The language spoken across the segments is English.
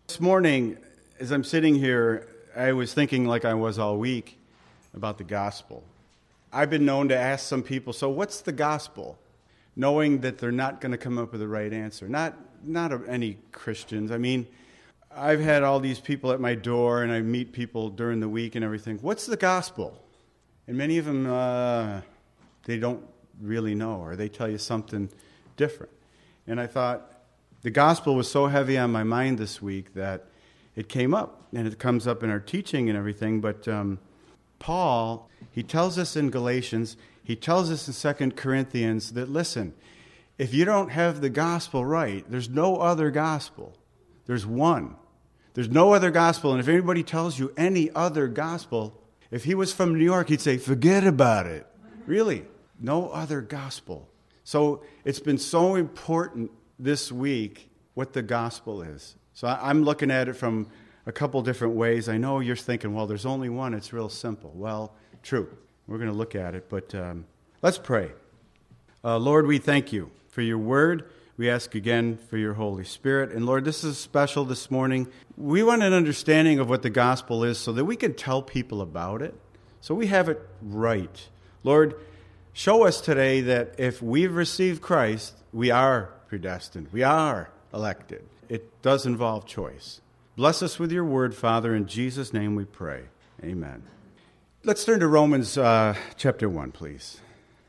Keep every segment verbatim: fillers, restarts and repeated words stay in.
This morning, as I'm sitting here, I was thinking like I was all week about the gospel. I've been known to ask some people, so what's the gospel? Knowing that they're not going to come up with the right answer. Not not any Christians. I mean, I've had all these people at my door, and I meet people during the week and everything. What's the gospel? And many of them, uh, they don't really know, or they tell you something different. And I thought, the gospel was so heavy on my mind this week that it came up, and it comes up in our teaching and everything. But um, Paul, he tells us in Galatians, he tells us in Second Corinthians that, listen, if you don't have the gospel right, there's no other gospel. There's one. There's no other gospel. And if anybody tells you any other gospel, if he was from New York, he'd say, forget about it. Really, no other gospel. So it's been so important this week what the gospel is. So I'm looking at it from a couple different ways. I know you're thinking, well, there's only one. It's real simple. Well, true. We're going to look at it, but um, let's pray. Uh, Lord, we thank you for your word. We ask again for your Holy Spirit. And Lord, this is special this morning. We want an understanding of what the gospel is so that we can tell people about it, so we have it right. Lord, show us today that if we've received Christ, we are predestined. We are elected. It does involve choice. Bless us with your word, Father. In Jesus' name we pray. Amen. Let's turn to Romans uh, chapter one, please.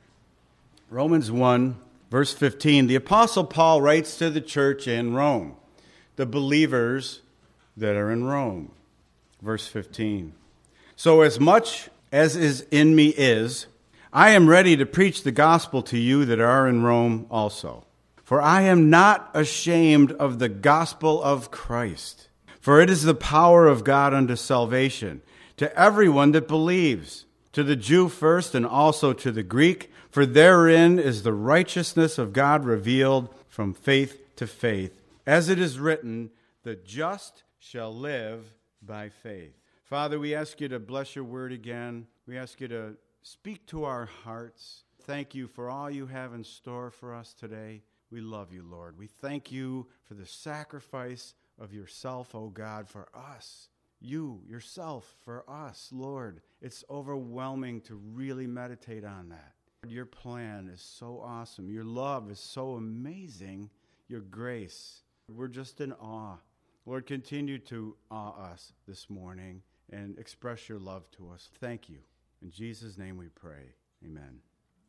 Romans one, verse fifteen. The Apostle Paul writes to the church in Rome, the believers that are in Rome. Verse fifteen. So as much as is in me is, I am ready to preach the gospel to you that are in Rome also. For I am not ashamed of the gospel of Christ, for it is the power of God unto salvation, to everyone that believes, to the Jew first and also to the Greek, for therein is the righteousness of God revealed from faith to faith. As it is written, the just shall live by faith. Father, we ask you to bless your word again. We ask you to speak to our hearts. Thank you for all you have in store for us today. We love you, Lord. We thank you for the sacrifice of yourself, oh God, for us. You, yourself, for us, Lord. It's overwhelming to really meditate on that. Your plan is so awesome. Your love is so amazing. Your grace. We're just in awe. Lord, continue to awe us this morning and express your love to us. Thank you. In Jesus' name we pray. Amen.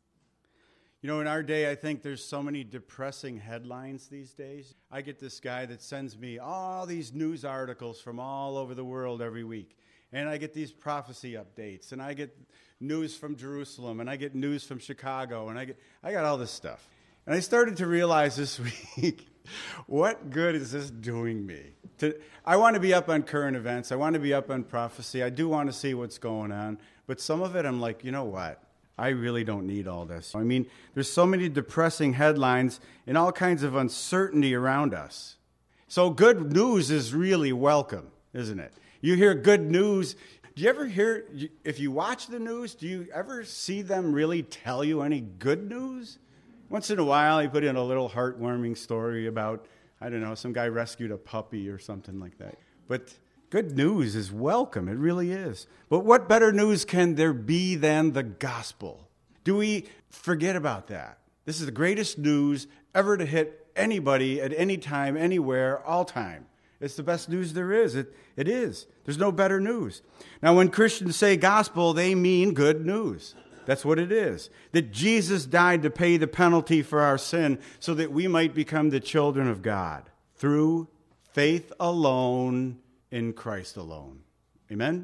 You know, in our day, I think there's so many depressing headlines these days. I get this guy that sends me all these news articles from all over the world every week. And I get these prophecy updates, and I get news from Jerusalem, and I get news from Chicago, and I get I got all this stuff. And I started to realize this week, what good is this doing me? To, I want to be up on current events. I want to be up on prophecy. I do want to see what's going on. But some of it, I'm like, you know what? I really don't need all this. I mean, there's so many depressing headlines and all kinds of uncertainty around us. So good news is really welcome, isn't it? You hear good news. Do you ever hear, if you watch the news, do you ever see them really tell you any good news? Once in a while, they put in a little heartwarming story about, I don't know, some guy rescued a puppy or something like that. But good news is welcome. It really is. But what better news can there be than the gospel? Do we forget about that? This is the greatest news ever to hit anybody at any time, anywhere, all time. It's the best news there is. It, it is. There's no better news. Now, when Christians say gospel, they mean good news. That's what it is. That Jesus died to pay the penalty for our sin so that we might become the children of God through faith alone, in Christ alone. Amen?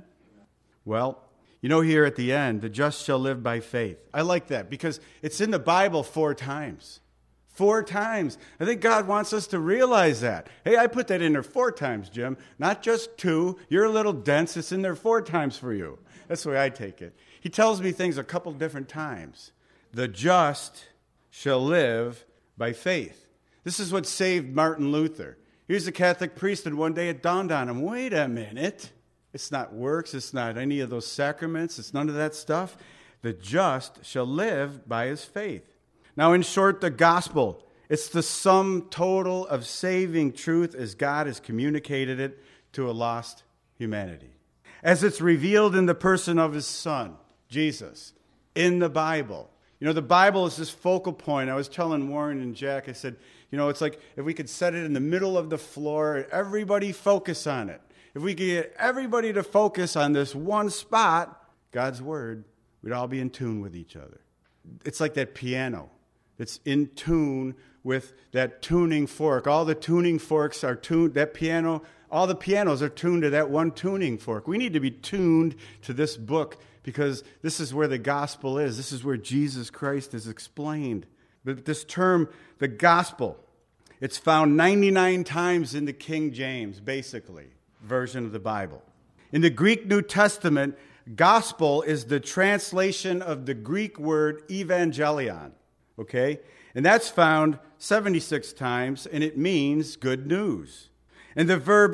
Well, you know, here at the end, the just shall live by faith. I like that because it's in the Bible four times. Four times. I think God wants us to realize that. Hey, I put that in there four times, Jim. Not just two. You're a little dense. It's in there four times for you. That's the way I take it. He tells me things a couple different times. The just shall live by faith. This is what saved Martin Luther. He was a Catholic priest, and one day it dawned on him, wait a minute. It's not works. It's not any of those sacraments. It's none of that stuff. The just shall live by his faith. Now, in short, the gospel It's the sum total of saving truth as God has communicated it to a lost humanity. As it's revealed in the person of his Son, Jesus, in the Bible. You know, the Bible is this focal point. I was telling Warren and Jack, I said, you know, it's like if we could set it in the middle of the floor, everybody focus on it. If we could get everybody to focus on this one spot, God's Word, we'd all be in tune with each other. It's like that piano that's in tune with that tuning fork. All the tuning forks are tuned, that piano, all the pianos are tuned to that one tuning fork. We need to be tuned to this book because this is where the gospel is. This is where Jesus Christ is explained. But this term, the gospel, it's found ninety-nine times in the King James, basically, version of the Bible. In the Greek New Testament, gospel is the translation of the Greek word evangelion, okay? And that's found seventy-six times, and it means good news. And the verb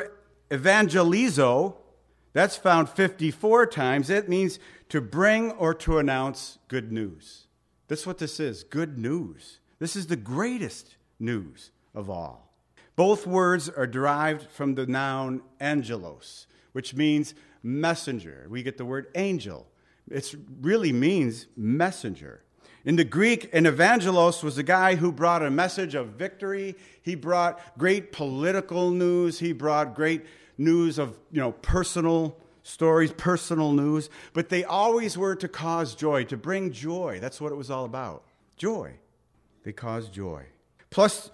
evangelizo, that's found fifty-four times. It means to bring or to announce good news. That's what this is, good news. This is the greatest news of all. Both words are derived from the noun angelos, which means messenger. We get the word angel. It really means messenger. In the Greek, an evangelos was a guy who brought a message of victory. He brought great political news. He brought great news of, you know, personal stories, personal news. But they always were to cause joy, to bring joy. That's what it was all about. Joy. They caused joy. Plus,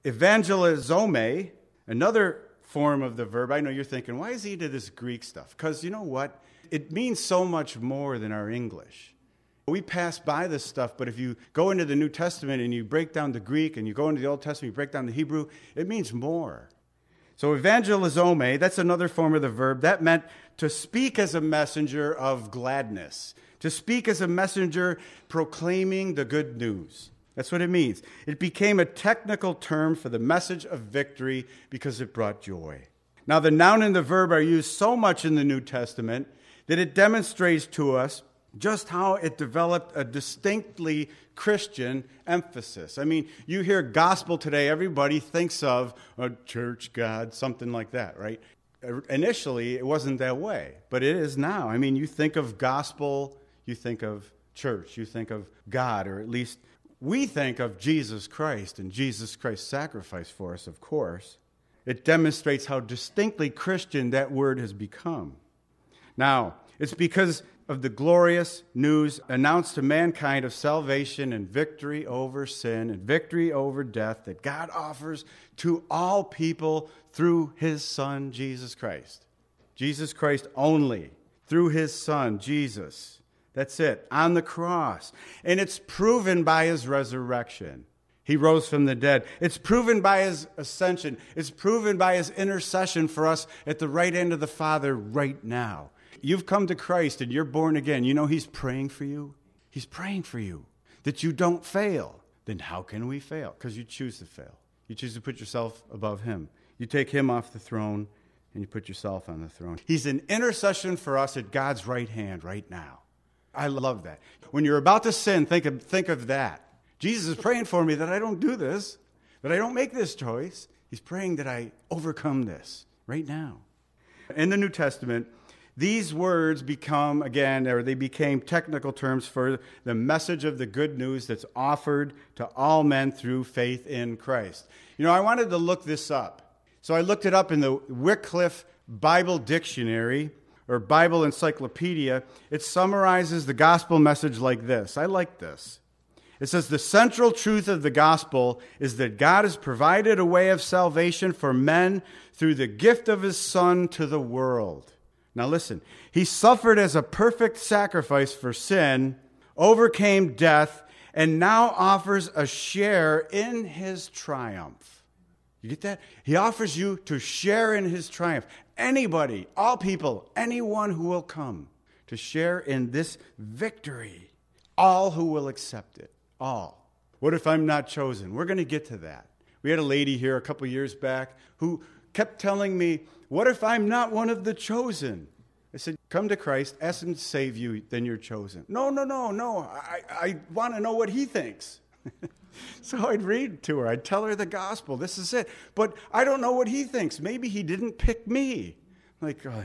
evangelizome, another form of the verb. I know you're thinking, why is he into this Greek stuff? Because you know what? It means so much more than our English. We pass by this stuff, but if you go into the New Testament and you break down the Greek and you go into the Old Testament, you break down the Hebrew, it means more. So evangelizome, that's another form of the verb. That meant to speak as a messenger of gladness, to speak as a messenger proclaiming the good news. That's what it means. It became a technical term for the message of victory because it brought joy. Now, the noun and the verb are used so much in the New Testament that it demonstrates to us just how it developed a distinctly Christian emphasis. I mean, you hear gospel today, everybody thinks of a church, God, something like that, right? Initially, it wasn't that way, but it is now. I mean, you think of gospel, you think of church, you think of God, or at least we think of Jesus Christ and Jesus Christ's sacrifice for us, of course. It demonstrates how distinctly Christian that word has become. Now, it's because of the glorious news announced to mankind of salvation and victory over sin and victory over death that God offers to all people through his Son, Jesus Christ. Jesus Christ only, through his Son, Jesus. That's it, on the cross. And it's proven by his resurrection. He rose from the dead. It's proven by his ascension. It's proven by his intercession for us at the right hand of the Father right now. You've come to Christ and you're born again. You know he's praying for you. He's praying for you that you don't fail. Then how can we fail? Because you choose to fail. You choose to put yourself above him. You take him off the throne and you put yourself on the throne. He's an intercession for us at God's right hand right now. I love that. When you're about to sin, think of, think of that. Jesus is praying for me that I don't do this, that I don't make this choice. He's praying that I overcome this right now. In the New Testament, these words become, again, or they became technical terms for the message of the good news that's offered to all men through faith in Christ. You know, I wanted to look this up. So I looked it up in the Wycliffe Bible Dictionary, or Bible Encyclopedia. It summarizes the gospel message like this. I like this. It says, the central truth of the gospel is that God has provided a way of salvation for men through the gift of his Son to the world. Now listen, he suffered as a perfect sacrifice for sin, overcame death, and now offers a share in his triumph. You get that? He offers you to share in his triumph. Anybody, all people, anyone who will come to share in this victory. All who will accept it. All. What if I'm not chosen? We're going to get to that. We had a lady here a couple years back who kept telling me, what if I'm not one of the chosen? I said, come to Christ, ask him to save you, then you're chosen. No, no, no, no. I, I want to know what he thinks. So I'd read to her. I'd tell her the gospel. This is it. But I don't know what he thinks. Maybe he didn't pick me. Like, oh,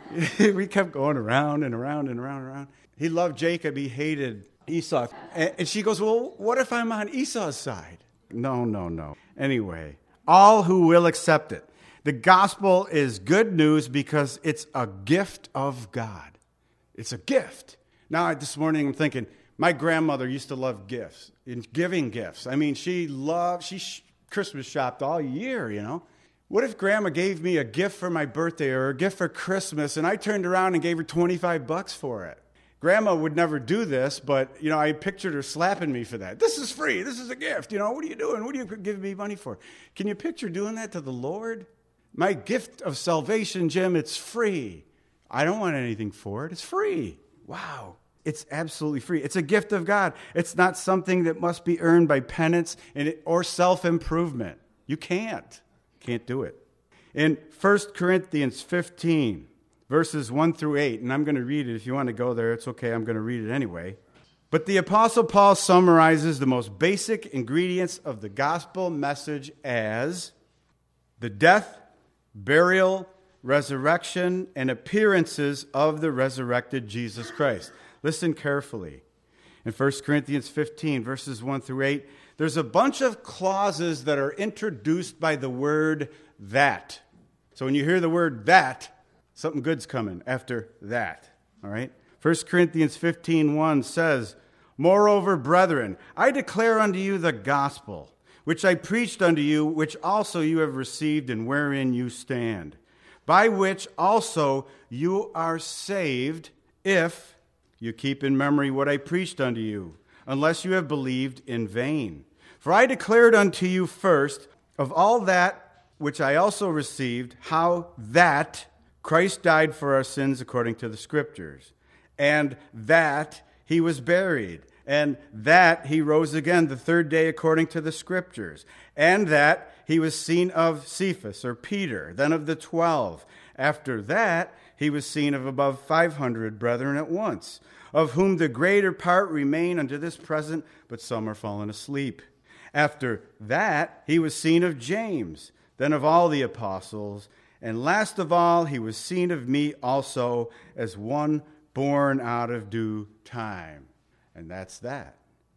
we kept going around and around and around and around. He loved Jacob. He hated Esau. And she goes, well, what if I'm on Esau's side? No, no, no. Anyway, all who will accept it. The gospel is good news because it's a gift of God. It's a gift. Now, this morning I'm thinking, my grandmother used to love gifts, and giving gifts. I mean, she loved, she sh- Christmas shopped all year, you know. What if Grandma gave me a gift for my birthday or a gift for Christmas, and I turned around and gave her twenty-five bucks for it? Grandma would never do this, but, you know, I pictured her slapping me for that. This is free. This is a gift. You know, what are you doing? What are you giving me money for? Can you picture doing that to the Lord? My gift of salvation, Jim, it's free. I don't want anything for it. It's free. Wow. It's absolutely free. It's a gift of God. It's not something that must be earned by penance and it, or self-improvement. You can't. Can't do it. In First Corinthians fifteen, verses one through eight, and I'm going to read it. If you want to go there, it's okay. I'm going to read it anyway. But the Apostle Paul summarizes the most basic ingredients of the gospel message as the death, burial, resurrection, and appearances of the resurrected Jesus Christ. Listen carefully. In First Corinthians fifteen, verses one through eight, there's a bunch of clauses that are introduced by the word that. So when you hear the word that, something good's coming after that. All right? First Corinthians fifteen one says, Moreover, brethren, I declare unto you the gospel, which I preached unto you, which also you have received, and wherein you stand, by which also you are saved, if you keep in memory what I preached unto you, unless you have believed in vain. For I declared unto you first of all that which I also received, how that Christ died for our sins according to the Scriptures, and that he was buried, and that he rose again the third day according to the Scriptures, and that he was seen of Cephas, or Peter, then of the twelve. After that, he was seen of above five hundred brethren at once, of whom the greater part remain unto this present, but some are fallen asleep. After that, he was seen of James, then of all the apostles, and last of all, he was seen of me also, as one born out of due time. And that's that.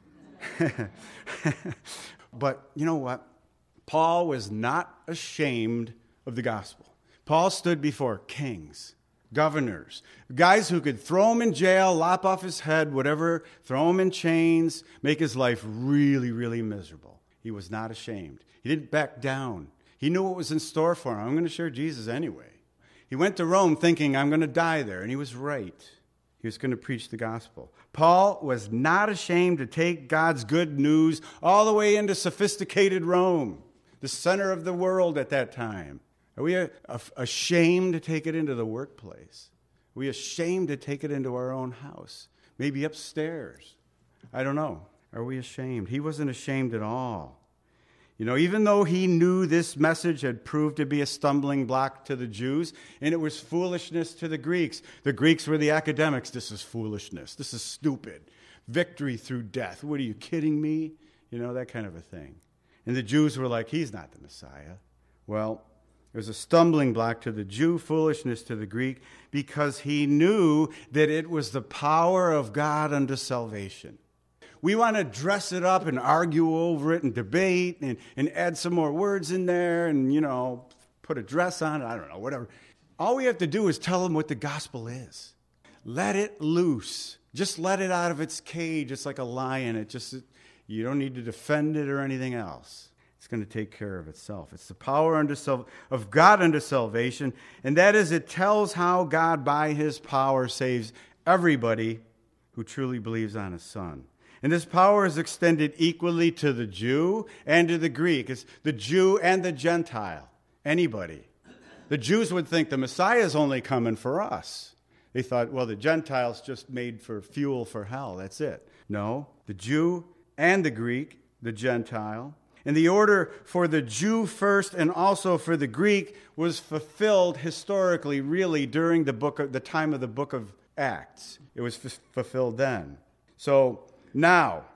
But you know what? Paul was not ashamed of the gospel. Paul stood before kings, governors, guys who could throw him in jail, lop off his head, whatever, throw him in chains, make his life really, really miserable. He was not ashamed. He didn't back down. He knew what was in store for him. I'm going to share Jesus anyway. He went to Rome thinking, I'm going to die there, and he was right. He was going to preach the gospel. Paul was not ashamed to take God's good news all the way into sophisticated Rome, the center of the world at that time. Are we ashamed to take it into the workplace? Are we ashamed to take it into our own house? Maybe upstairs. I don't know. Are we ashamed? He wasn't ashamed at all. You know, even though he knew this message had proved to be a stumbling block to the Jews, and it was foolishness to the Greeks. The Greeks were the academics. This is foolishness. This is stupid. Victory through death. What, are you kidding me? You know, that kind of a thing. And the Jews were like, he's not the Messiah. Well, it was a stumbling block to the Jew, foolishness to the Greek, because he knew that it was the power of God unto salvation. We want to dress it up and argue over it and debate and, and add some more words in there and, you know, put a dress on it. I don't know, whatever. All we have to do is tell them what the gospel is. Let it loose. Just let it out of its cage. It's like a lion. It just, you don't need to defend it or anything else. It's going to take care of itself. It's the power unto sal- of God unto salvation, and that is, it tells how God by his power saves everybody who truly believes on his Son. And this power is extended equally to the Jew and to the Greek. It's the Jew and the Gentile. Anybody. The Jews would think the Messiah is only coming for us. They thought, well, the Gentiles just made for fuel for hell. That's it. No, the Jew and the Greek, the Gentile. And the order for the Jew first and also for the Greek was fulfilled historically, really, during the book of, the time of the book of Acts. It was f- fulfilled then. So now,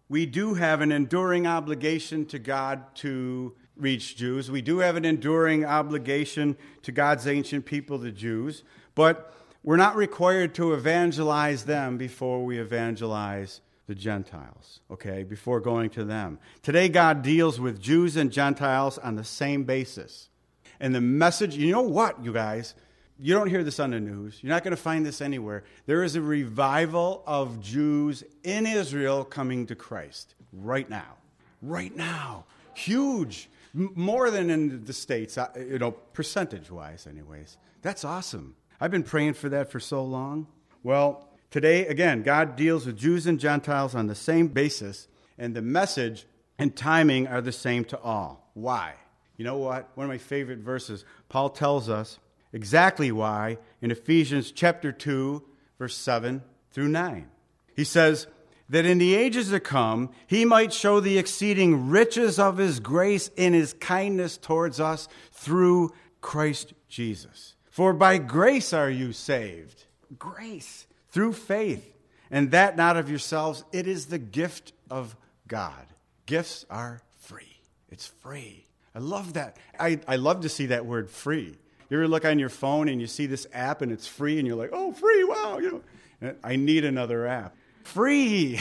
we do have an enduring obligation to God to reach Jews. We do have an enduring obligation to God's ancient people, the Jews. But we're not required to evangelize them before we evangelize the Gentiles, okay, before going to them. Today, God deals with Jews and Gentiles on the same basis. And the message, you know what, you guys? You don't hear this on the news. You're not going to find this anywhere. There is a revival of Jews in Israel coming to Christ right now. Right now. Huge. M- more than in the States, uh, you know, percentage-wise anyways. That's awesome. I've been praying for that for so long. Well, today, again, God deals with Jews and Gentiles on the same basis, and the message and timing are the same to all. Why? You know what? One of my favorite verses, Paul tells us exactly why in Ephesians chapter two, verse seven through nine. He says, that in the ages to come, he might show the exceeding riches of his grace in his kindness towards us through Christ Jesus. For by grace are you saved. Grace. Through faith. And that not of yourselves. It is the gift of God. Gifts are free. It's free. I love that. I, I love to see that word free. You ever look on your phone and you see this app and it's free and you're like, oh, free, wow. You know, I need another app. Free.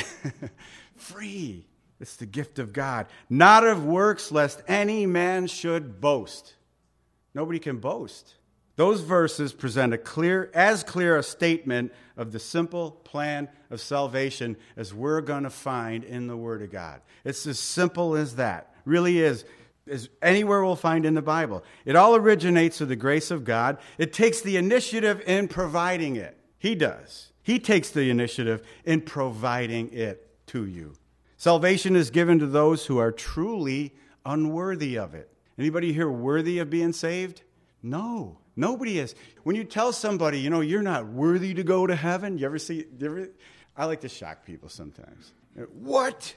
Free. It's the gift of God. Not of works, lest any man should boast. Nobody can boast. Those verses present a clear, as clear a statement of the simple plan of salvation as we're going to find in the Word of God. It's as simple as that. Really is. As anywhere we'll find in the Bible. It all originates with the grace of God. It takes the initiative in providing it. He does. He takes the initiative in providing it to you. Salvation is given to those who are truly unworthy of it. Anybody here worthy of being saved? No. Nobody is. When you tell somebody, you know, you're not worthy to go to heaven, you ever see, you ever, I like to shock people sometimes. What?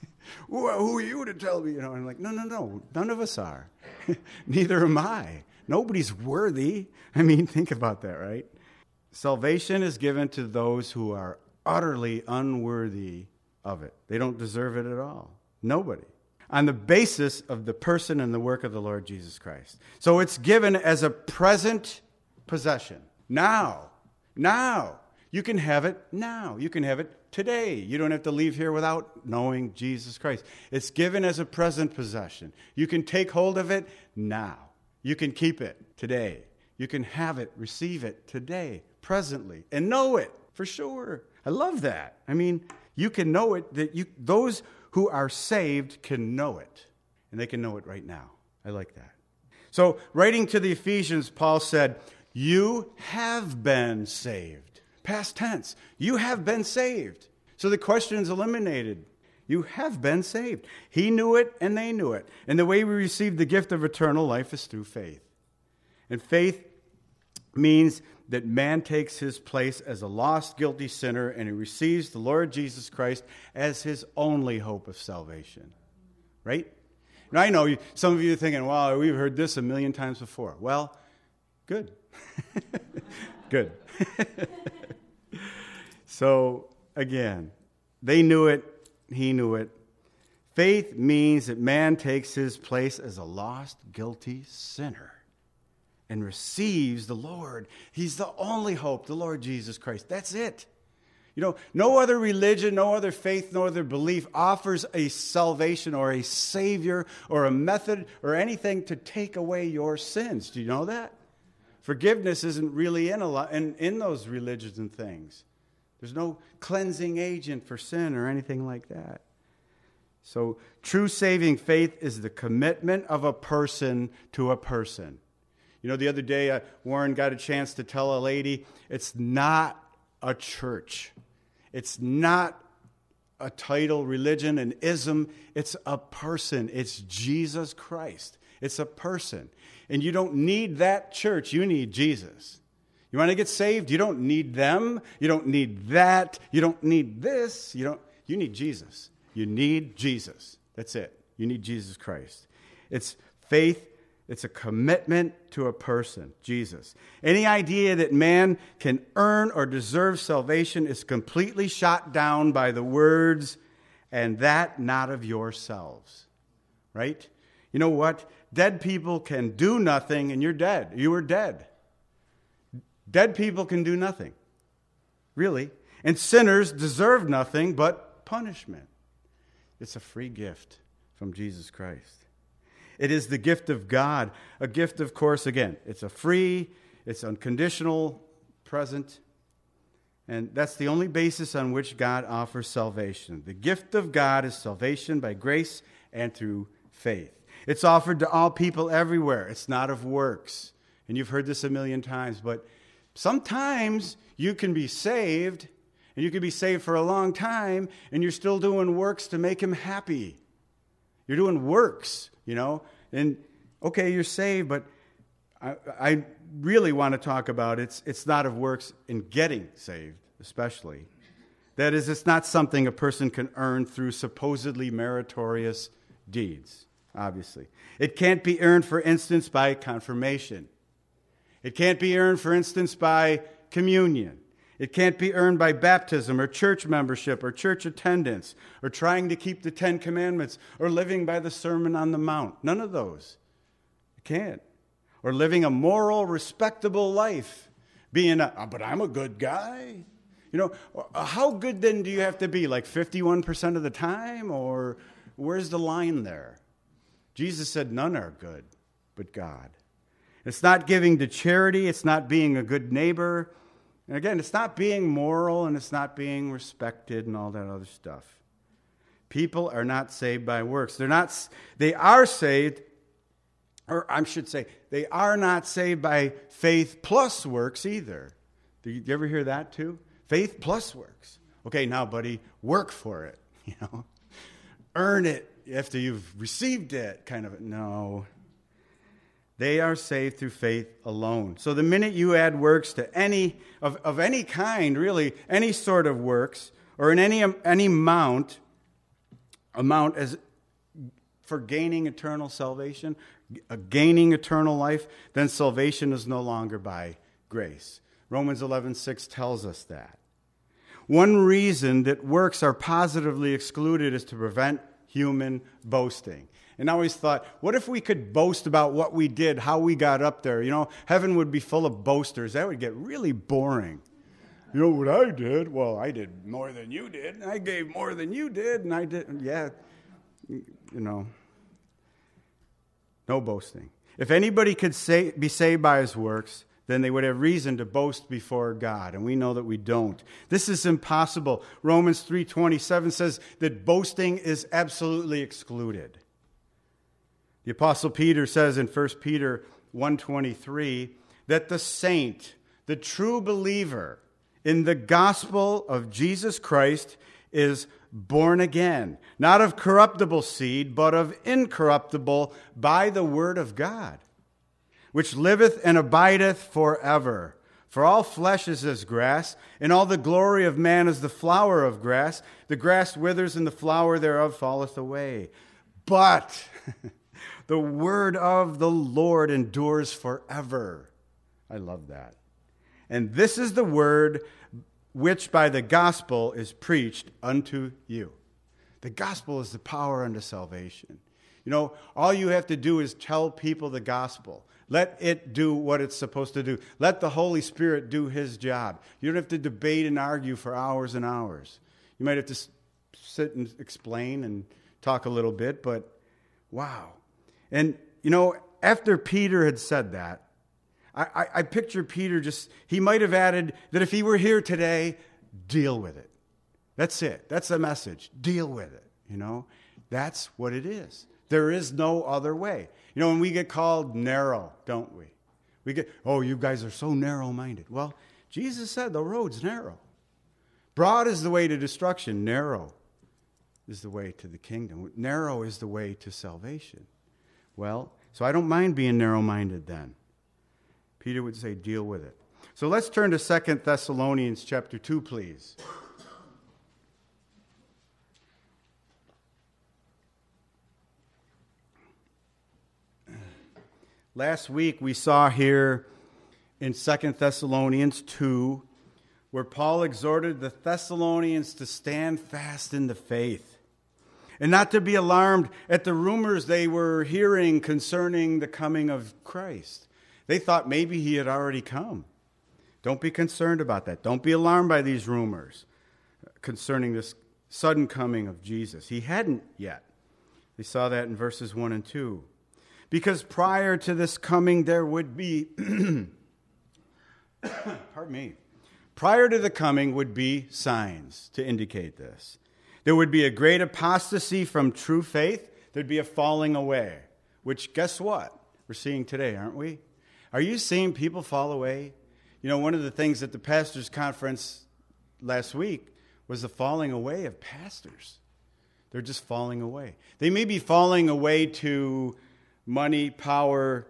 Who are you to tell me? You know, I'm like, no, no, no, none of us are. Neither am I. Nobody's worthy. I mean, think about that, right? Salvation is given to those who are utterly unworthy of it. They don't deserve it at all. Nobody. On the basis of the person and the work of the Lord Jesus Christ. So it's given as a present possession. Now. Now. You can have it now. You can have it today. You don't have to leave here without knowing Jesus Christ. It's given as a present possession. You can take hold of it now. You can keep it today. You can have it, receive it today, presently, and know it for sure. I love that. I mean, you can know it, that you those who are saved can know it, and they can know it right now. I like that. So, writing to the Ephesians, Paul said, you have been saved. Past tense. You have been saved. So the question is eliminated. You have been saved. He knew it and they knew it. And the way we receive the gift of eternal life is through faith. And faith means that man takes his place as a lost, guilty sinner and he receives the Lord Jesus Christ as his only hope of salvation. Right? Now I know you, some of you are thinking, well, we've heard this a million times before. Well, good. Good. So, again, they knew it, he knew it. Faith means that man takes his place as a lost, guilty sinner and receives the Lord. He's the only hope, the Lord Jesus Christ. That's it. You know, no other religion, no other faith, no other belief offers a salvation or a savior or a method or anything to take away your sins. Do you know that? Forgiveness isn't really in, a lot, in, in those religions and things. There's no cleansing agent for sin or anything like that. So true saving faith is the commitment of a person to a person. You know, the other day, uh, Warren got a chance to tell a lady, it's not a church. It's not a title, religion, an ism. It's a person. It's Jesus Christ. It's a person. And you don't need that church. You need Jesus. You want to get saved? You don't need them. You don't need that. You don't need this. You don't. You need Jesus. You need Jesus. That's it. You need Jesus Christ. It's faith. It's a commitment to a person, Jesus. Any idea that man can earn or deserve salvation is completely shot down by the words, and that not of yourselves. Right? You know what? Dead people can do nothing, and you're dead. You are dead. Dead people can do nothing. Really. And sinners deserve nothing but punishment. It's a free gift from Jesus Christ. It is the gift of God. A gift, of course, again, it's a free, it's unconditional present. And that's the only basis on which God offers salvation. The gift of God is salvation by grace and through faith. It's offered to all people everywhere. It's not of works. And you've heard this a million times, but sometimes you can be saved, and you can be saved for a long time, and you're still doing works to make him happy. You're doing works, you know. And, okay, you're saved, but I, I really want to talk about it's, it's not of works in getting saved, especially. That is, it's not something a person can earn through supposedly meritorious deeds, obviously. It can't be earned, for instance, by confirmation. It can't be earned, for instance, by communion. It can't be earned by baptism or church membership or church attendance or trying to keep the Ten Commandments or living by the Sermon on the Mount. None of those. You can't. Or living a moral, respectable life. Being a, oh, but I'm a good guy. You know, how good then do you have to be? Like fifty-one percent of the time? Or where's the line there? Jesus said none are good but God. It's not giving to charity. It's not being a good neighbor. And again, it's not being moral, and it's not being respected and all that other stuff. People are not saved by works. They're not, they are saved, or I should say, they are not saved by faith plus works either. Do you ever hear that too? Faith plus works. Okay, now, buddy, work for it. You know, earn it after you've received it. Kind of, no. They are saved through faith alone. So the minute you add works to any, of, of any kind, really, any sort of works, or in any, any amount, amount as for gaining eternal salvation, gaining eternal life, then salvation is no longer by grace. Romans eleven six tells us that. One reason that works are positively excluded is to prevent human boasting. And I always thought, what if we could boast about what we did, how we got up there? You know, heaven would be full of boasters. That would get really boring. You know what I did? Well, I did more than you did, and I gave more than you did, and I did, yeah, you know, no boasting. If anybody could say, be saved by his works, then they would have reason to boast before God, and we know that we don't. This is impossible. Romans three twenty-seven says that boasting is absolutely excluded. The Apostle Peter says in First Peter one twenty-three that the saint, the true believer in the gospel of Jesus Christ, is born again, not of corruptible seed, but of incorruptible by the word of God, which liveth and abideth forever. For all flesh is as grass, and all the glory of man is the flower of grass. The grass withers, and the flower thereof falleth away. But the word of the Lord endures forever. I love that. And this is the word which by the gospel is preached unto you. The gospel is the power unto salvation. You know, all you have to do is tell people the gospel. Let it do what it's supposed to do. Let the Holy Spirit do his job. You don't have to debate and argue for hours and hours. You might have to sit and explain and talk a little bit, but wow. And, you know, after Peter had said that, I, I, I picture Peter just, he might have added that if he were here today, deal with it. That's it. That's the message. Deal with it, you know. That's what it is. There is no other way. You know, when we get called narrow, don't we? We get, oh, you guys are so narrow-minded. Well, Jesus said the road's narrow. Broad is the way to destruction. Narrow is the way to the kingdom. Narrow is the way to salvation. Well, so I don't mind being narrow-minded then. Peter would say, deal with it. So let's turn to Second Thessalonians chapter two, please. Last week we saw here in Second Thessalonians two where Paul exhorted the Thessalonians to stand fast in the faith. and not to be alarmed at the rumors they were hearing concerning the coming of Christ. They thought maybe he had already come. Don't be concerned about that. Don't be alarmed by these rumors concerning this sudden coming of Jesus. He hadn't yet. They saw that in verses one and two. Because prior to this coming, there would be, pardon me, prior to the coming would be signs to indicate this. There would be a great apostasy from true faith. There'd be a falling away, which guess what? We're seeing today, aren't we? Are you seeing people fall away? You know, one of the things at the pastors' conference last week was the falling away of pastors. They're just falling away. They may be falling away to money, power,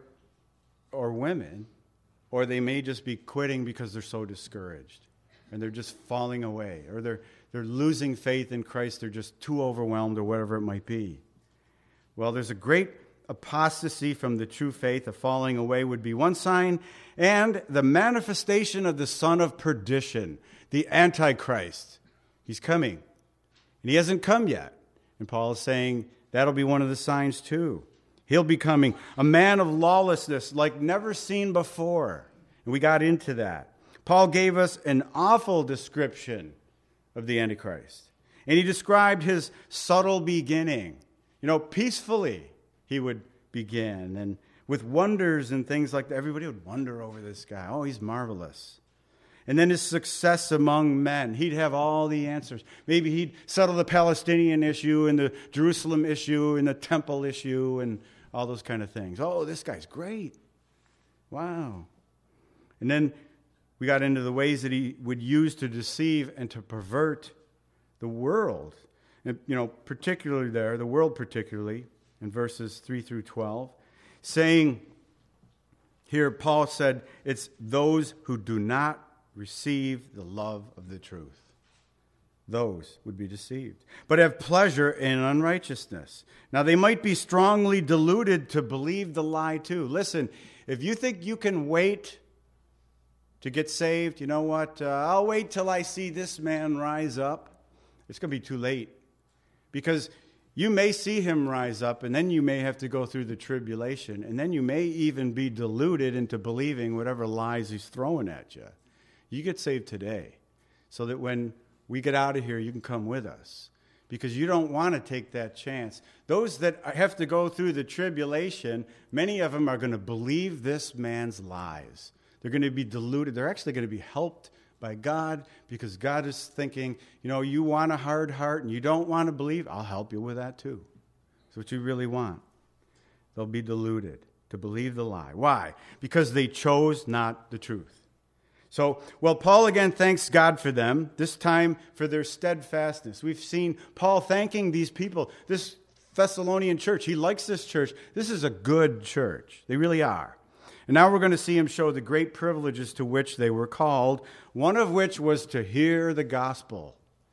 or women, or they may just be quitting because they're so discouraged, and they're just falling away, or they're they're losing faith in Christ. They're just too overwhelmed, or whatever it might be. Well, there's a great apostasy from the true faith. A falling away would be one sign, and the manifestation of the son of perdition, the Antichrist. He's coming, and he hasn't come yet. And Paul is saying that'll be one of the signs too. He'll be coming, a man of lawlessness like never seen before. And we got into that. Paul gave us an awful description of the Antichrist. And he described his subtle beginning. You know, peacefully he would begin. And with wonders and things like that. Everybody would wonder over this guy. Oh, he's marvelous. And then his success among men. He'd have all the answers. Maybe he'd settle the Palestinian issue and the Jerusalem issue and the temple issue and all those kind of things. Oh, this guy's great. Wow. And then we got into the ways that he would use to deceive and to pervert the world. And, you know, particularly there, the world particularly, in verses three through twelve, saying, here Paul said, it's those who do not receive the love of the truth. Those would be deceived, but have pleasure in unrighteousness. Now, they might be strongly deluded to believe the lie too. Listen, if you think you can wait to get saved, you know what? Uh, I'll wait till I see this man rise up. It's going to be too late, because you may see him rise up, and then you may have to go through the tribulation, and then you may even be deluded into believing whatever lies he's throwing at you. You get saved today, so that when we get out of here, you can come with us, because you don't want to take that chance. Those that have to go through the tribulation, many of them are going to believe this man's lies. They're going to be deluded. They're actually going to be helped by God, because God is thinking, you know, you want a hard heart and you don't want to believe, I'll help you with that too. That's what you really want. They'll be deluded to believe the lie. Why? Because they chose not the truth. So, well, Paul again thanks God for them, this time for their steadfastness. We've seen Paul thanking these people, this Thessalonian church. He likes this church. This is a good church. They really are. And now we're going to see him show the great privileges to which they were called, one of which was to hear the gospel.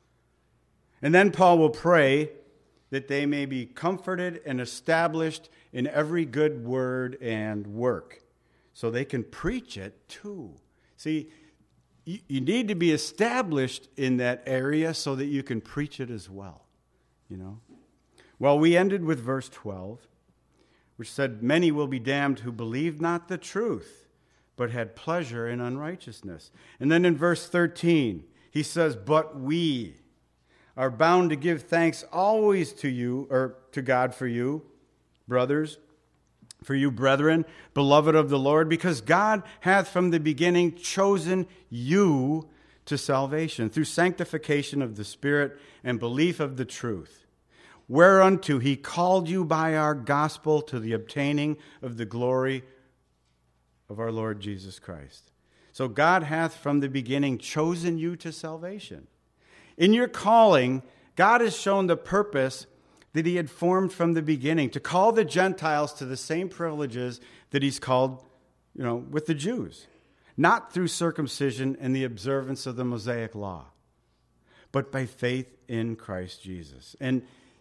And then Paul will pray that they may be comforted and established in every good word and work, so they can preach it too. See, you need to be established in that area so that you can preach it as well, you know. Well, we ended with verse twelve, which said, many will be damned who believed not the truth, but had pleasure in unrighteousness. And then in verse thirteen, he says, but we are bound to give thanks always to you, or to God for you, brothers, for you, brethren, beloved of the Lord, because God hath from the beginning chosen you to salvation through sanctification of the Spirit and belief of the truth, whereunto he called you by our gospel to the obtaining of the glory of our Lord Jesus Christ. So God hath from the beginning chosen you to salvation. In your calling, God has shown the purpose that he had formed from the beginning, to call the Gentiles to the same privileges that he's called, you know, with the Jews. Not through circumcision and the observance of the Mosaic law, but by faith in Christ Jesus. And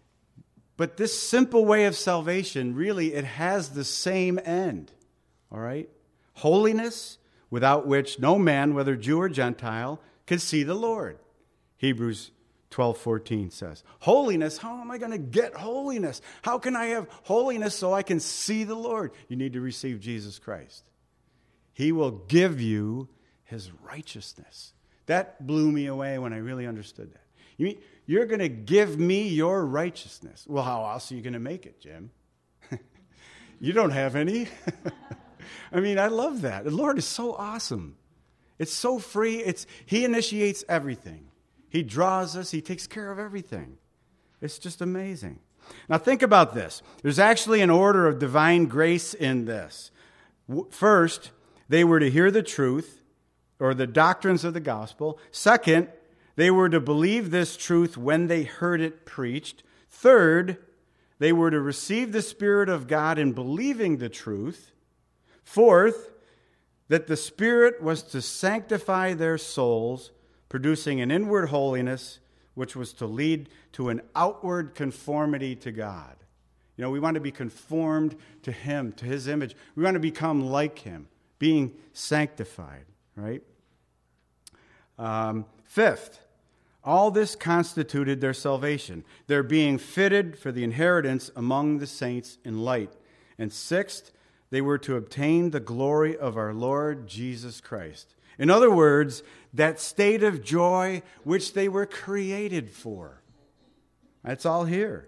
But this simple way of salvation, really, it has the same end, all right? Holiness, without which no man, whether Jew or Gentile, can see the Lord. Hebrews twelve fourteen says. Holiness, how am I going to get holiness? How can I have holiness so I can see the Lord? You need to receive Jesus Christ. He will give you his righteousness. That blew me away when I really understood that. You mean, you're going to give me your righteousness. Well, how else are you going to make it, Jim? You don't have any. I mean, I love that. The Lord is so awesome. It's so free. It's He initiates everything. He draws us. He takes care of everything. It's just amazing. Now think about this. There's actually an order of divine grace in this. First, they were to hear the truth or the doctrines of the gospel. Second, they were to believe this truth when they heard it preached. Third, they were to receive the Spirit of God in believing the truth. Fourth, that the Spirit was to sanctify their souls, producing an inward holiness, which was to lead to an outward conformity to God. You know, we want to be conformed to Him, to His image. We want to become like Him, being sanctified, right? Um, fifth, all this constituted their salvation. They're being fitted for the inheritance among the saints in light. And sixth, they were to obtain the glory of our Lord Jesus Christ. In other words, that state of joy which they were created for. That's all here.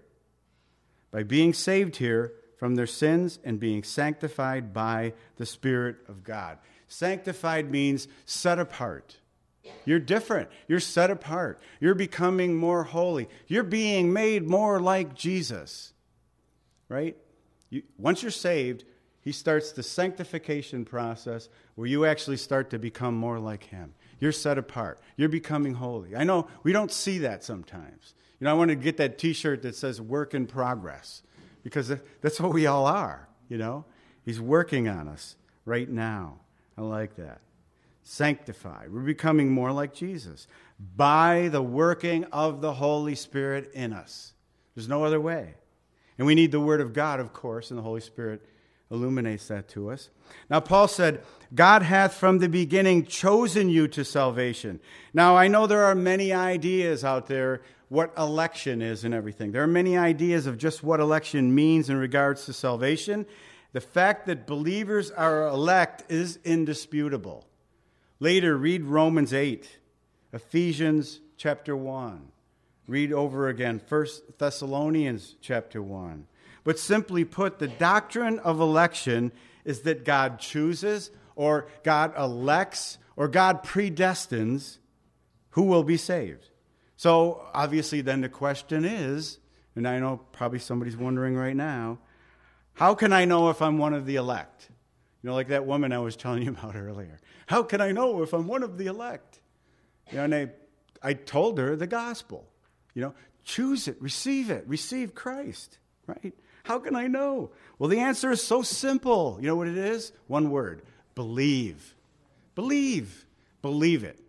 By being saved here from their sins and being sanctified by the Spirit of God. Sanctified means set apart. You're different. You're set apart. You're becoming more holy. You're being made more like Jesus. Right? You, once you're saved, He starts the sanctification process where you actually start to become more like Him. You're set apart. You're becoming holy. I know we don't see that sometimes. You know, I want to get that T-shirt that says work in progress because that's what we all are, you know. He's working on us right now. I like that. Sanctified. We're becoming more like Jesus by the working of the Holy Spirit in us. There's no other way. And we need the Word of God, of course, and the Holy Spirit illuminates that to us. Now, Paul said, God hath from the beginning chosen you to salvation. Now, I know there are many ideas out there what election is and everything. There are many ideas of just what election means in regards to salvation. The fact that believers are elect is indisputable. Later, read Romans eight, Ephesians chapter one. Read over again First Thessalonians chapter one. But simply put, the doctrine of election is that God chooses or God elects or God predestines who will be saved. So obviously then the question is, and I know probably somebody's wondering right now, how can I know if I'm one of the elect? You know, like that woman I was telling you about earlier. How can I know if I'm one of the elect? You know, and I, I told her the gospel. You know, choose it, receive it, receive Christ, right? How can I know? Well, the answer is so simple. You know what it is? One word, believe. Believe. Believe it.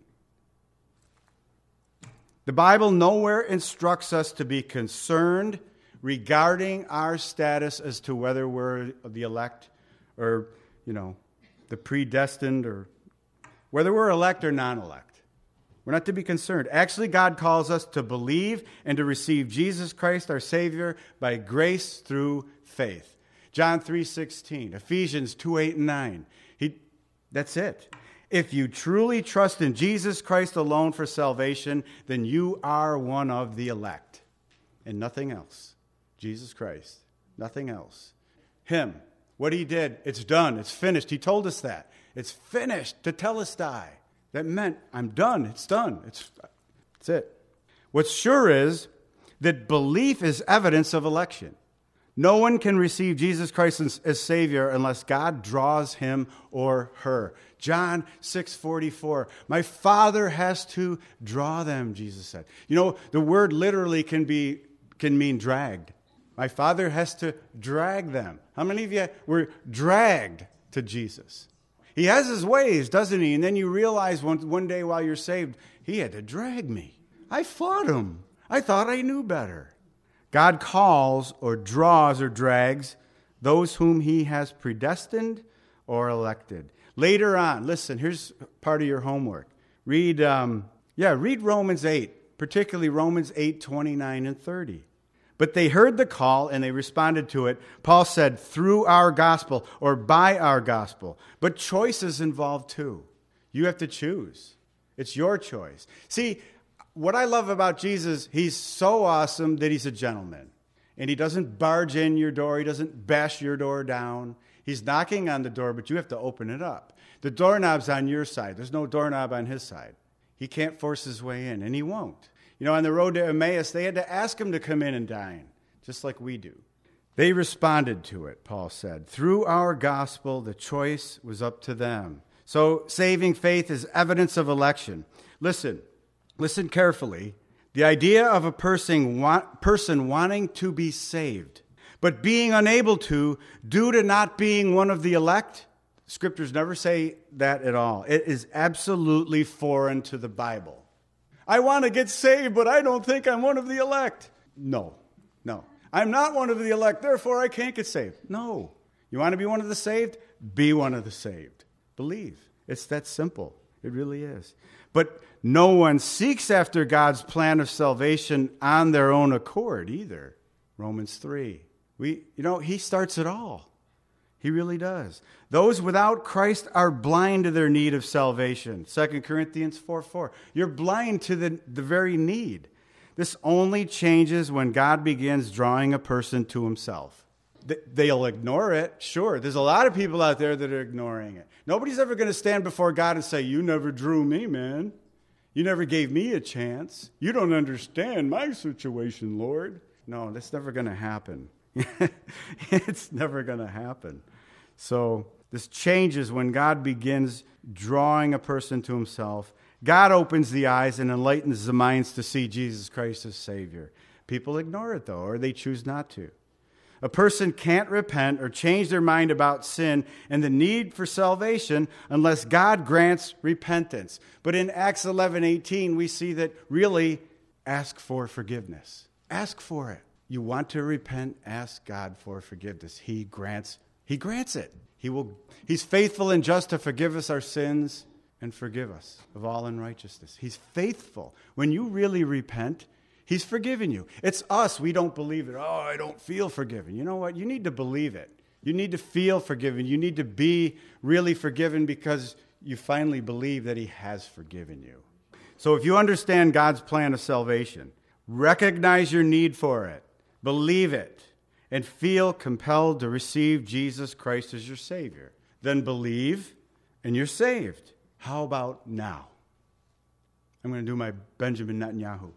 The Bible nowhere instructs us to be concerned regarding our status as to whether we're the elect or, you know, the predestined or whether we're elect or non-elect. We're not to be concerned. Actually, God calls us to believe and to receive Jesus Christ, our Savior, by grace through faith. John three sixteen, Ephesians two eight and nine. He, that's it. If you truly trust in Jesus Christ alone for salvation, then you are one of the elect. And nothing else. Jesus Christ. Nothing else. Him. What He did, it's done. It's finished. He told us that. It's finished. Tetelestai. That meant, I'm done. It's done. It's, that's it. What's sure is that belief is evidence of election. No one can receive Jesus Christ as, as Savior unless God draws him or her. John six forty-four. My Father has to draw them, Jesus said. You know, the word literally can be can mean dragged. My Father has to drag them. How many of you were dragged to Jesus? He has His ways, doesn't He? And then you realize one, one day while you're saved, He had to drag me. I fought Him. I thought I knew better. God calls or draws or drags those whom He has predestined or elected. Later on, listen, here's part of your homework. Read, um, yeah, read Romans eight. particularly Romans eight, twenty-nine and thirty. But they heard the call and they responded to it. Paul said, through our gospel or by our gospel. But choice is involved too. You have to choose. It's your choice. See, what I love about Jesus, he's so awesome that he's a gentleman. And he doesn't barge in your door. He doesn't bash your door down. He's knocking on the door, but you have to open it up. The doorknob's on your side. There's no doorknob on his side. He can't force his way in, and he won't. You know, on the road to Emmaus, they had to ask him to come in and dine, just like we do. They responded to it, Paul said. Through our gospel, the choice was up to them. So saving faith is evidence of election. Listen, listen carefully. The idea of a person, want, person wanting to be saved, but being unable to due to not being one of the elect, scriptures never say that at all. It is absolutely foreign to the Bible. I want to get saved, but I don't think I'm one of the elect. No, no. I'm not one of the elect, therefore I can't get saved. No. You want to be one of the saved? Be one of the saved. Believe. It's that simple. It really is. But no one seeks after God's plan of salvation on their own accord either. Romans three. We, you know, he starts it all. He really does. Those without Christ are blind to their need of salvation. Second Corinthians four four. You're blind to the, the very need. This only changes when God begins drawing a person to himself. They'll ignore it, sure. There's a lot of people out there that are ignoring it. Nobody's ever going to stand before God and say, you never drew me, man. You never gave me a chance. You don't understand my situation, Lord. No, that's never going to happen. It's never going to happen. So this changes when God begins drawing a person to himself. God opens the eyes and enlightens the minds to see Jesus Christ as Savior. People ignore it, though, or they choose not to. A person can't repent or change their mind about sin and the need for salvation unless God grants repentance. But in Acts eleven eighteen, we see that really ask for forgiveness. Ask for it. You want to repent, ask God for forgiveness. He grants, he grants it. He will, he's faithful and just to forgive us our sins and forgive us of all unrighteousness. He's faithful. When you really repent, he's forgiven you. It's us. We don't believe it. Oh, I don't feel forgiven. You know what? You need to believe it. You need to feel forgiven. You need to be really forgiven because you finally believe that he has forgiven you. So if you understand God's plan of salvation, recognize your need for it, believe it, and feel compelled to receive Jesus Christ as your Savior, then believe and you're saved. How about now? I'm going to do my Benjamin Netanyahu.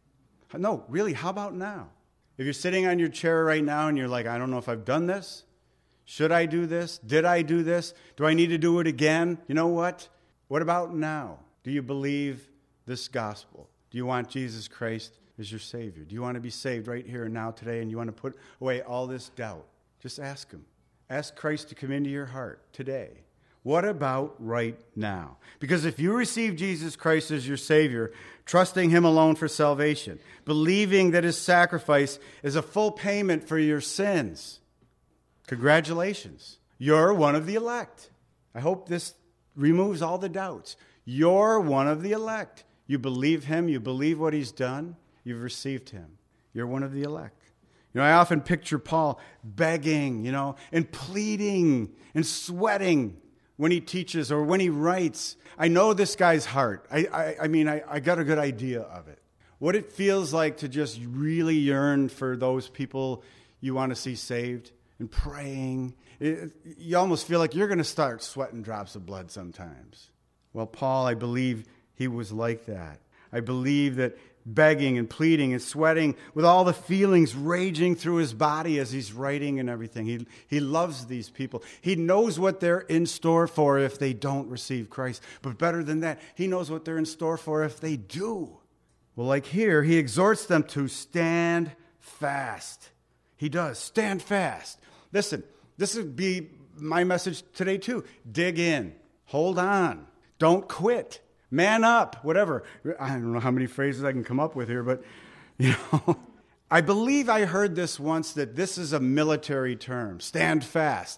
No, really, how about now? If you're sitting on your chair right now and you're like, I don't know if I've done this. Should I do this? Did I do this? Do I need to do it again? You know what? What about now? Do you believe this gospel? Do you want Jesus Christ as your Savior? Do you want to be saved right here and now today and you want to put away all this doubt? Just ask him. Ask Christ to come into your heart today. What about right now? Because if you receive Jesus Christ as your Savior, trusting him alone for salvation, believing that his sacrifice is a full payment for your sins, congratulations. You're one of the elect. I hope this removes all the doubts. You're one of the elect. You believe him. You believe what he's done. You've received him. You're one of the elect. You know, I often picture Paul begging, you know, and pleading and sweating when he teaches or when he writes. I know this guy's heart. I, I, I mean, I, I got a good idea of it. What it feels like to just really yearn for those people you want to see saved and praying. It, you almost feel like you're going to start sweating drops of blood sometimes. Well, Paul, I believe he was like that. I believe that begging and pleading and sweating with all the feelings raging through his body as he's writing and everything. He, he loves these people. He knows what they're in store for if they don't receive Christ. But better than that, he knows what they're in store for if they do. Well, like here, he exhorts them to stand fast. He does. Stand fast. Listen, this would be my message today too. Dig in. Hold on. Don't quit. Man up, whatever. I don't know how many phrases I can come up with here, but, you know, I believe I heard this once that this is a military term, stand fast.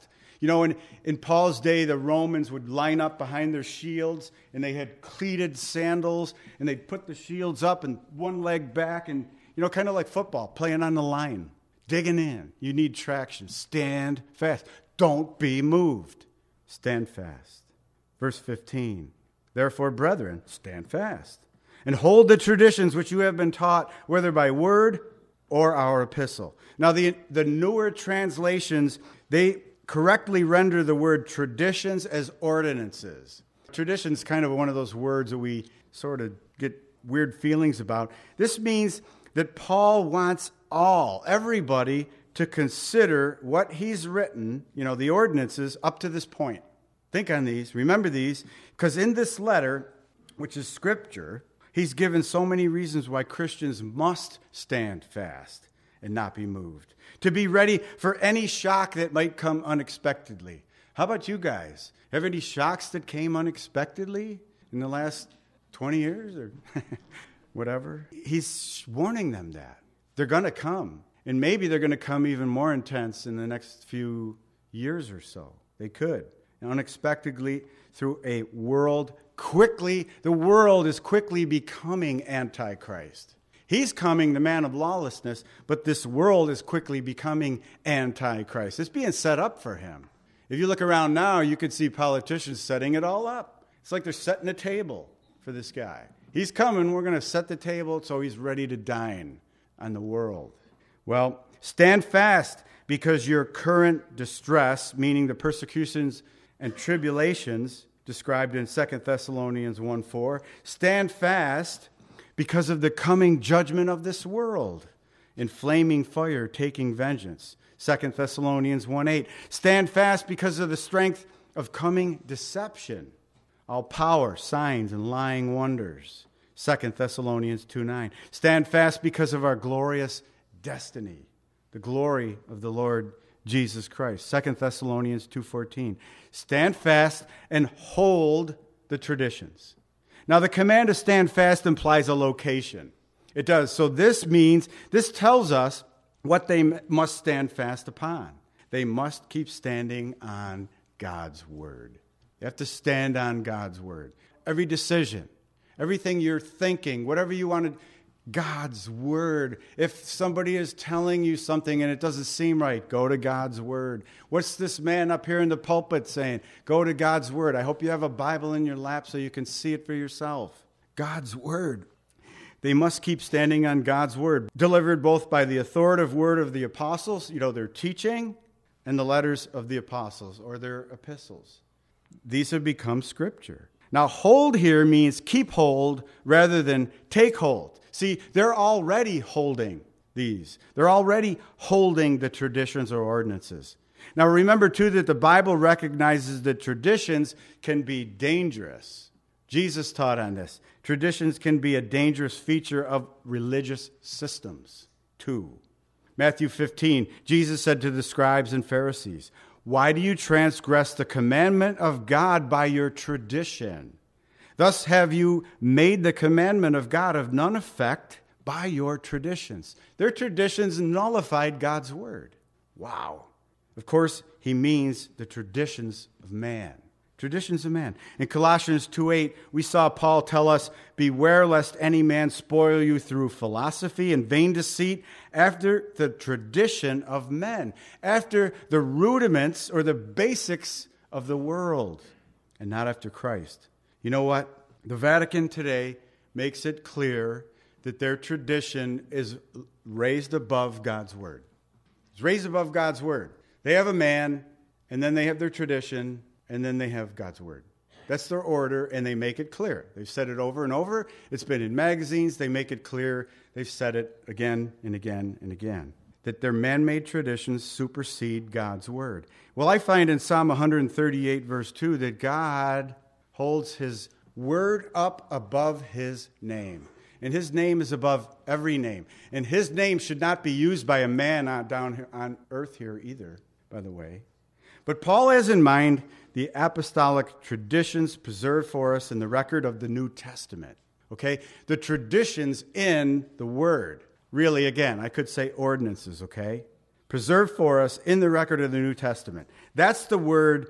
You know, in, in Paul's day, the Romans would line up behind their shields, and they had cleated sandals, and they'd put the shields up and one leg back, and, you know, kind of like football, playing on the line, digging in. You need traction. Stand fast. Don't be moved. Stand fast. Verse fifteen, therefore, brethren, stand fast, and hold the traditions which you have been taught, whether by word or our epistle. Now, the, the newer translations, they correctly render the word traditions as ordinances. Tradition's kind of one of those words that we sort of get weird feelings about. This means that Paul wants all, everybody, to consider what he's written, you know, the ordinances, up to this point. Think on these, remember these, because in this letter, which is Scripture, he's given so many reasons why Christians must stand fast and not be moved, to be ready for any shock that might come unexpectedly. How about you guys? Have any shocks that came unexpectedly in the last twenty years or whatever? He's warning them that. They're going to come, and maybe they're going to come even more intense in the next few years or so. They could. Unexpectedly, through a world quickly, the world is quickly becoming Antichrist. He's coming, the man of lawlessness, but this world is quickly becoming Antichrist. It's being set up for him. If you look around now, you could see politicians setting it all up. It's like they're setting a table for this guy. He's coming, we're going to set the table so he's ready to dine on the world. Well, stand fast, because your current distress, meaning the persecutions and tribulations described in Second Thessalonians one four, stand fast because of the coming judgment of this world, in flaming fire taking vengeance. Second Thessalonians one eight, stand fast because of the strength of coming deception, all power, signs, and lying wonders. Second Thessalonians two nine, stand fast because of our glorious destiny, the glory of the Lord Jesus Christ. Second Thessalonians two fourteen, stand fast and hold the traditions. Now, the command to stand fast implies a location. It does. So this means, this tells us what they must stand fast upon. They must keep standing on God's word. You have to stand on God's word. Every decision, everything you're thinking, whatever you want to, God's word. If somebody is telling you something and it doesn't seem right, go to God's word. What's this man up here in the pulpit saying? Go to God's word. I hope you have a Bible in your lap so you can see it for yourself. God's word. They must keep standing on God's word, delivered both by the authoritative word of the apostles, you know, their teaching, and the letters of the apostles or their epistles. These have become Scripture. Now, hold here means keep hold rather than take hold. See, they're already holding these. They're already holding the traditions or ordinances. Now, remember, too, that the Bible recognizes that traditions can be dangerous. Jesus taught on this. Traditions can be a dangerous feature of religious systems, too. Matthew fifteen, Jesus said to the scribes and Pharisees, "Why do you transgress the commandment of God by your tradition? Thus have you made the commandment of God of none effect by your traditions." Their traditions nullified God's word. Wow. Of course, he means the traditions of man. Traditions of man. In Colossians two eight, we saw Paul tell us, "Beware lest any man spoil you through philosophy and vain deceit, after the tradition of men," after the rudiments or the basics of the world, and not after Christ. You know what? The Vatican today makes it clear that their tradition is raised above God's word. It's raised above God's word. They have a man, and then they have their tradition, and then they have God's word. That's their order, and they make it clear. They've said it over and over. It's been in magazines. They make it clear. They've said it again and again and again, that their man-made traditions supersede God's word. Well, I find in Psalm one thirty-eight, verse two, that God holds his word up above his name. And his name is above every name. And his name should not be used by a man on, down here, on earth here either, by the way. But Paul has in mind the apostolic traditions preserved for us in the record of the New Testament. Okay? The traditions in the Word. Really, again, I could say ordinances, okay? preserved for us in the record of the New Testament. That's the word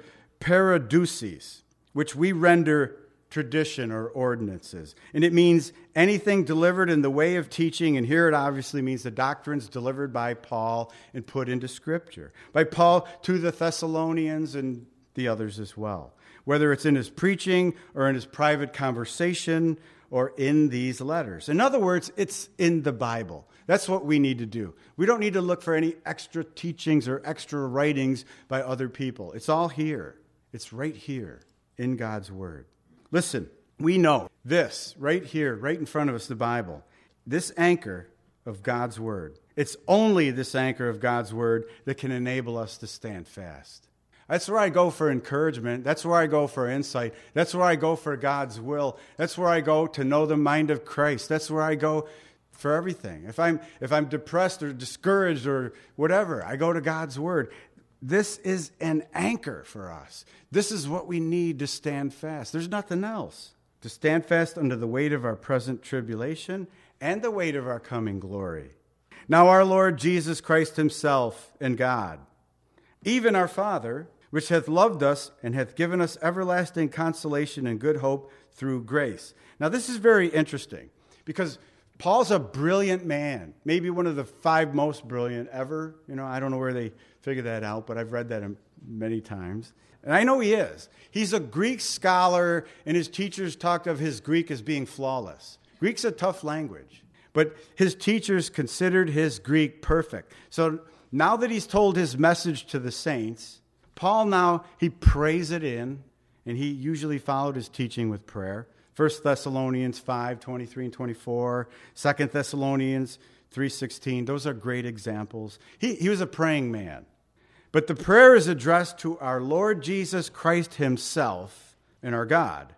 paradousis, which we render tradition or ordinances. And it means anything delivered in the way of teaching, and here it obviously means the doctrines delivered by Paul and put into Scripture. By Paul to the Thessalonians and the others as well. Whether it's in his preaching or in his private conversation or in these letters. In other words, it's in the Bible. That's what we need to do. We don't need to look for any extra teachings or extra writings by other people. It's all here. It's right here in God's Word. Listen, we know this right here, right in front of us, the Bible, this anchor of God's Word. It's only this anchor of God's Word that can enable us to stand fast. That's where I go for encouragement. That's where I go for insight. That's where I go for God's will. That's where I go to know the mind of Christ. That's where I go for everything. If I'm if I'm depressed or discouraged or whatever, I go to God's Word. This is an anchor for us. This is what we need to stand fast. There's nothing else. To stand fast under the weight of our present tribulation and the weight of our coming glory. Now our Lord Jesus Christ himself and God, even our Father, which hath loved us and hath given us everlasting consolation and good hope through grace. Now this is very interesting because Paul's a brilliant man, maybe one of the five most brilliant ever. You know, I don't know where they figured that out, but I've read that many times. And I know he is. He's a Greek scholar, and his teachers talked of his Greek as being flawless. Greek's a tough language, but his teachers considered his Greek perfect. So now that he's told his message to the saints, Paul now, he prays it in, and he usually followed his teaching with prayer. First Thessalonians five, twenty-three and twenty-four, Second Thessalonians three sixteen. Those are great examples. He, he was a praying man. But the prayer is addressed to our Lord Jesus Christ himself and our God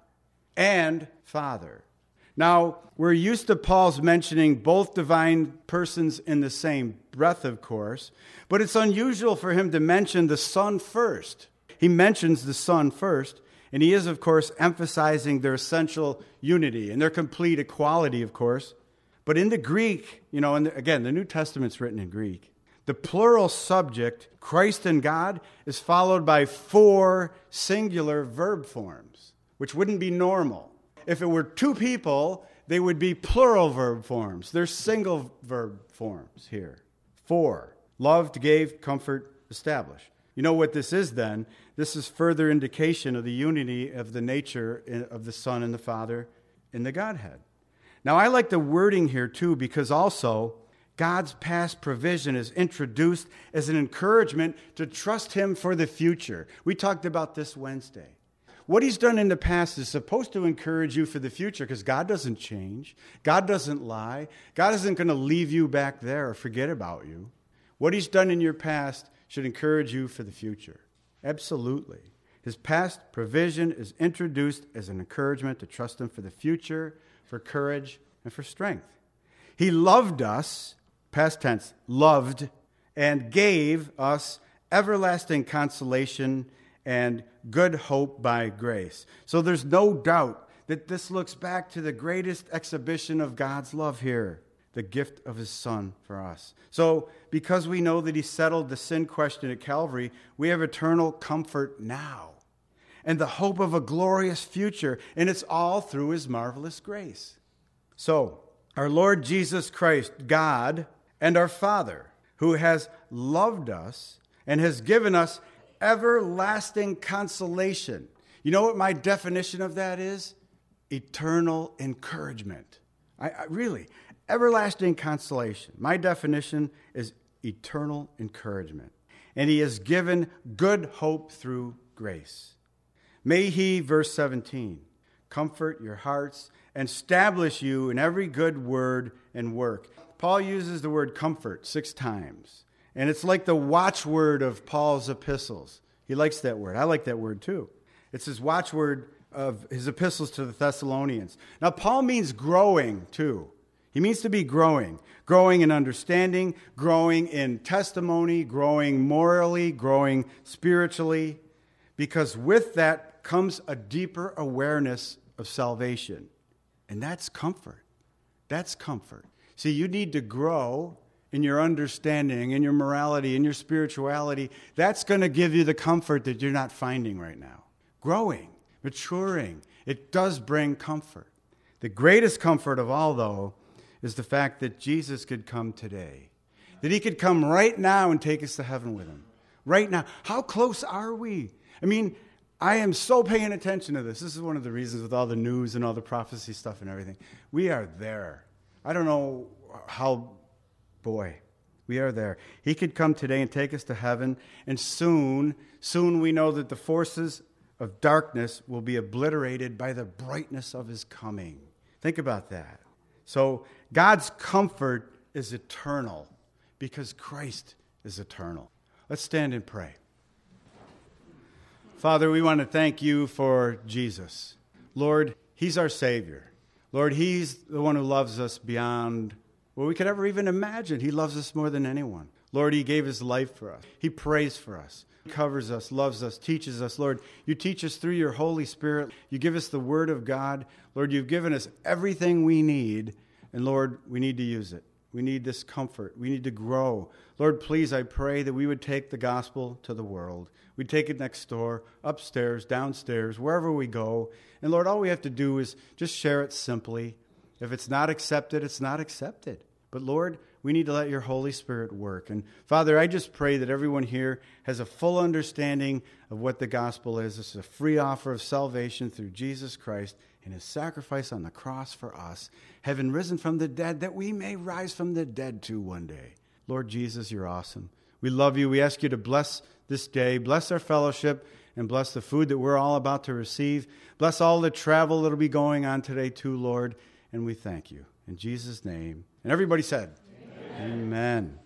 and Father. Now, we're used to Paul's mentioning both divine persons in the same breath, of course, but it's unusual for him to mention the Son first. He mentions the Son first, and he is, of course, emphasizing their essential unity and their complete equality, of course. But in the Greek, you know, and again, the New Testament's written in Greek, the plural subject, Christ and God, is followed by four singular verb forms, which wouldn't be normal. If it were two people, they would be plural verb forms. They're single verb forms here. Four, loved, gave, comfort, establish. You know what this is then? This is further indication of the unity of the nature of the Son and the Father in the Godhead. Now, I like the wording here, too, because also God's past provision is introduced as an encouragement to trust him for the future. We talked about this Wednesday. What he's done in the past is supposed to encourage you for the future because God doesn't change. God doesn't lie. God isn't going to leave you back there or forget about you. What he's done in your past should encourage you for the future. Absolutely. His past provision is introduced as an encouragement to trust him for the future, for courage, and for strength. He loved us, past tense, loved, and gave us everlasting consolation and good hope by grace. So there's no doubt that this looks back to the greatest exhibition of God's love here, the gift of his Son for us. So because we know that he settled the sin question at Calvary, we have eternal comfort now and the hope of a glorious future, and it's all through his marvelous grace. So our Lord Jesus Christ, God, and our Father, who has loved us and has given us everlasting consolation. You know what my definition of that is? Eternal encouragement. I, I really, everlasting consolation. My definition is eternal encouragement. And he has given good hope through grace. May he, verse seventeen, comfort your hearts and establish you in every good word and work. Paul uses the word comfort six times. And it's like the watchword of Paul's epistles. He likes that word. I like that word too. It's his watchword of his epistles to the Thessalonians. Now, Paul means growing too. He means to be growing. Growing in understanding, growing in testimony, growing morally, growing spiritually. Because with that comes a deeper awareness of salvation. And that's comfort. That's comfort. See, you need to grow in your understanding, in your morality, in your spirituality, that's going to give you the comfort that you're not finding right now. Growing, maturing, it does bring comfort. The greatest comfort of all, though, is the fact that Jesus could come today. That he could come right now and take us to heaven with him. Right now. How close are we? I mean, I am so paying attention to this. This is one of the reasons with all the news and all the prophecy stuff and everything. We are there. I don't know how, boy, we are there. He could come today and take us to heaven, and soon, soon we know that the forces of darkness will be obliterated by the brightness of his coming. Think about that. So God's comfort is eternal because Christ is eternal. Let's stand and pray. Father, we want to thank you for Jesus. Lord, he's our Savior. Lord, he's the one who loves us beyond what we could ever even imagine. He loves us more than anyone. Lord, he gave his life for us. He prays for us. He covers us, loves us, teaches us. Lord, you teach us through your Holy Spirit. You give us the Word of God. Lord, you've given us everything we need. And Lord, we need to use it. We need this comfort. We need to grow. Lord, please, I pray that we would take the gospel to the world. We'd take it next door, upstairs, downstairs, wherever we go. And Lord, all we have to do is just share it simply. If it's not accepted, it's not accepted. But Lord, we need to let your Holy Spirit work. And Father, I just pray that everyone here has a full understanding of what the gospel is. It's a free offer of salvation through Jesus Christ and his sacrifice on the cross for us, having risen from the dead, that we may rise from the dead too one day. Lord Jesus, you're awesome. We love you. We ask you to bless this day, bless our fellowship, and bless the food that we're all about to receive. Bless all the travel that will be going on today too, Lord. And we thank you. In Jesus' name. And everybody said, Amen. Amen.